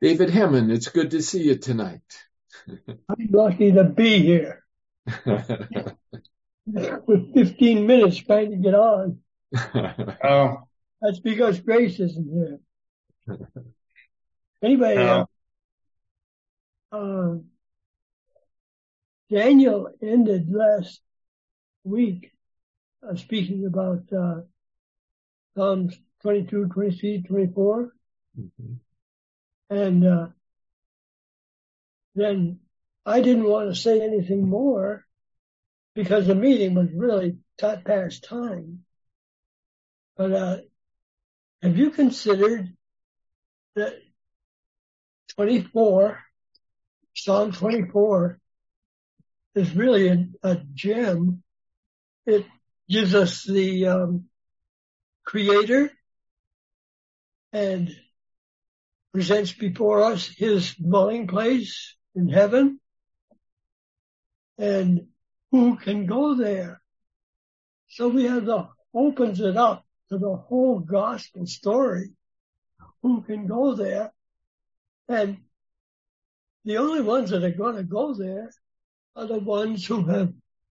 David Hammond, it's good to see you tonight. I'm lucky to be here. With 15 minutes trying to get on. Oh, That's because Grace isn't here. Anyway, Daniel ended last week speaking about Psalms 22, 23, 24. Mm-hmm. And then I didn't want to say anything more because the meeting was really past time. But have you considered that Psalm 24 is really a gem? It gives us the Creator and presents before us his dwelling place in heaven. And who can go there? So we have opens it up to the whole gospel story. Who can go there? And the only ones that are going to go there are the ones who have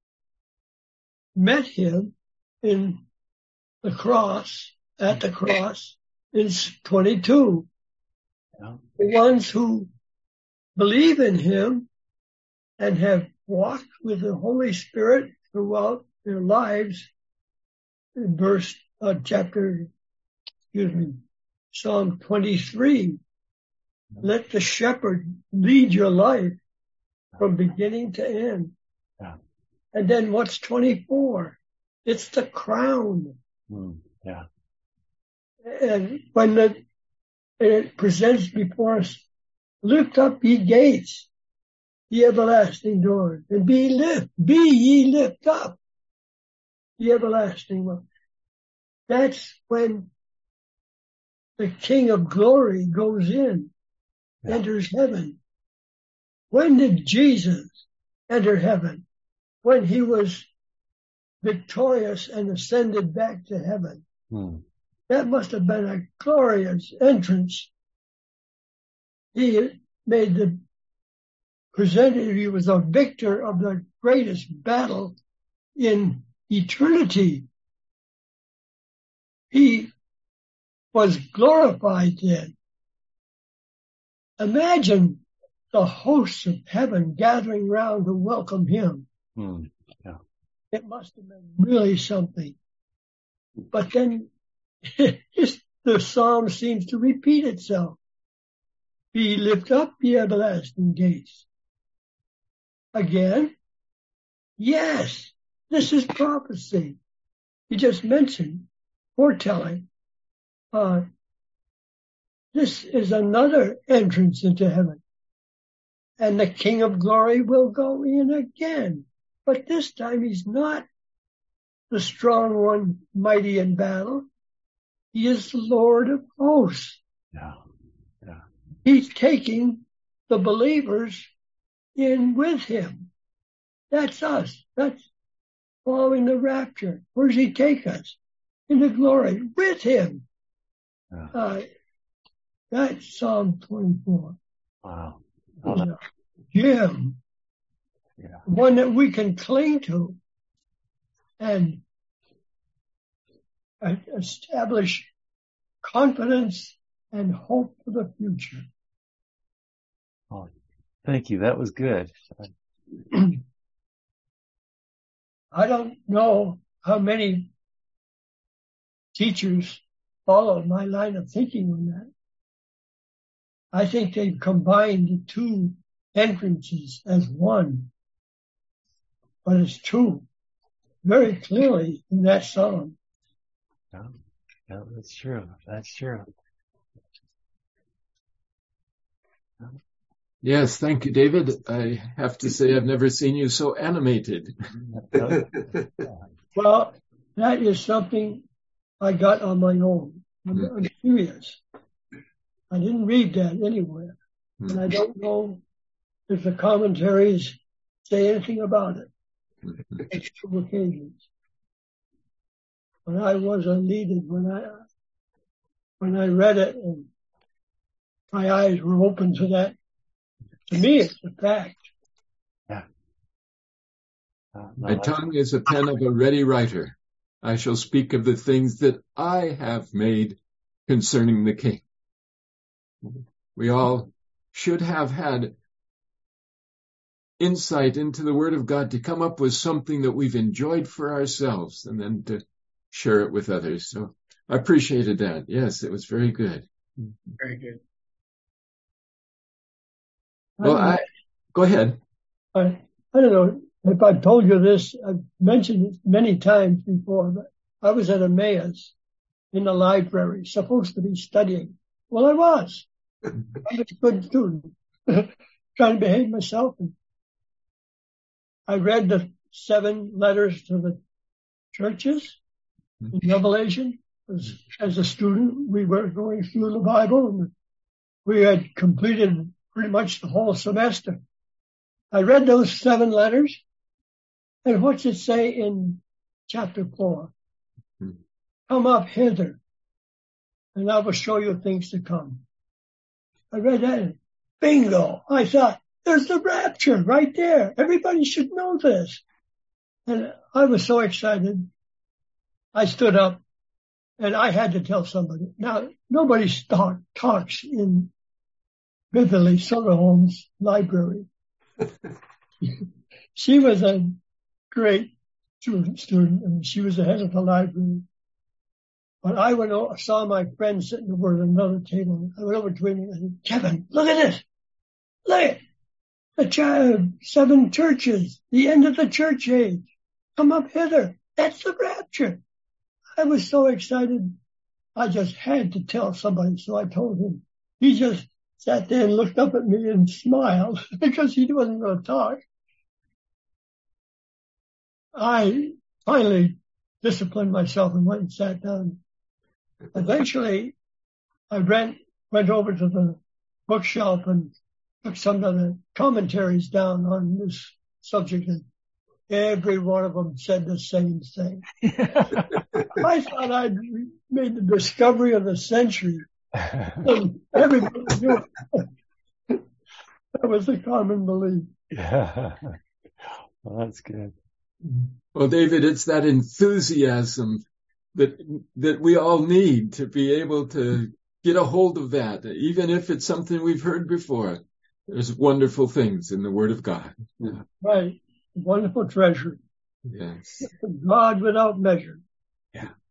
met him in the cross, at the cross in 22. Yeah. The ones who believe in him and have walked with the Holy Spirit throughout their lives. In Psalm 23. Let the shepherd lead your life from beginning to end. Yeah. And then what's 24? It's the crown. Yeah. And when it presents before us, lift up ye gates, ye everlasting doors, and be ye lift up, the everlasting one. That's when the King of Glory goes in, enters heaven. When did Jesus enter heaven? When he was victorious and ascended back to heaven. That must have been a glorious entrance. He he was a victor of the greatest battle in eternity. He was glorified then. Imagine the hosts of heaven gathering round to welcome him. Yeah. It must have been really something. But then the psalm seems to repeat itself. Be lift up the everlasting gates. Again, yes, this is prophecy. You just mentioned foretelling. This is another entrance into heaven. And the King of Glory will go in again. But this time he's not the strong one, mighty in battle. He is the Lord of hosts. Yeah. Yeah. He's taking the believers in with him. That's us. That's following the rapture. Where does he take us? Into glory with him. Yeah. That's Psalm 24. Wow. Gem. Yeah. One that we can cling to and establish confidence and hope for the future. Oh, thank you. That was good. I don't know how many teachers follow my line of thinking on that. I think they've combined the two entrances as one. But it's true, very clearly in that psalm. Yeah, that's true. That's true. Yes, thank you, David. I have to say I've never seen you so animated. Well, that is something I got on my own. I'm serious. I didn't read that anywhere. And I don't know if the commentaries say anything about it. It's two occasions. But I was elated when I read it, and my eyes were open to that. To me, it's a fact. Yeah. My tongue is a pen of a ready writer. I shall speak of the things that I have made concerning the King. We all should have had insight into the Word of God to come up with something that we've enjoyed for ourselves and then to share it with others. So I appreciated that. Yes, it was very good. Very good. Well, go ahead. I don't know if I've told you this. I've mentioned it many times before, but I was at Emmaus in the library, supposed to be studying. Well, I was. I was a good student, trying to behave myself. And I read the 7 letters to the churches in Revelation. As a student, we were going through the Bible, and we had completed pretty much the whole semester. I read those 7 letters, and what's it say in chapter 4? Come up hither, and I will show you things to come. I read that, and bingo! I thought, there's the rapture right there. Everybody should know this. And I was so excited. I stood up, and I had to tell somebody. Now, nobody talks in Beverly Soderholm's library. She was a great student, and she was the head of the library. But I saw my friend sitting over at another table. I went over to him and I said, Kevin, look at this. Look at the 7 churches, the end of the church age. Come up hither. That's the rapture. I was so excited. I just had to tell somebody, so I told him. He just sat there and looked up at me and smiled because he wasn't going to talk. I finally disciplined myself and went and sat down. Eventually, I went over to the bookshelf and took some of the commentaries down on this subject, and every one of them said the same thing. I thought I'd made the discovery of the century. And everybody knew it. That was the common belief. Yeah. Well, that's good. Well, David, it's that enthusiasm that we all need to be able to get a hold of that, even if it's something we've heard before. There's wonderful things in the Word of God. Yeah. Right. Wonderful treasure. Yes. God without measure. Yeah.